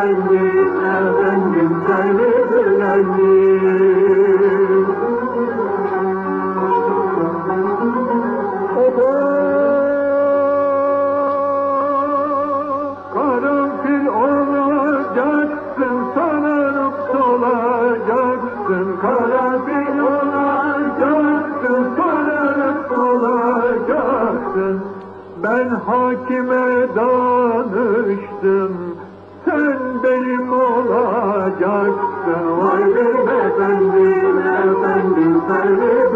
efendim, efendim seni bilendim. Karanfil olacaksın, sanırıp solacaksın. Karanfil olacaksın, sanırıp solacaksın. Ben hakime danıştım, sen benim olacaksın. Vay benim efendim, efendim seni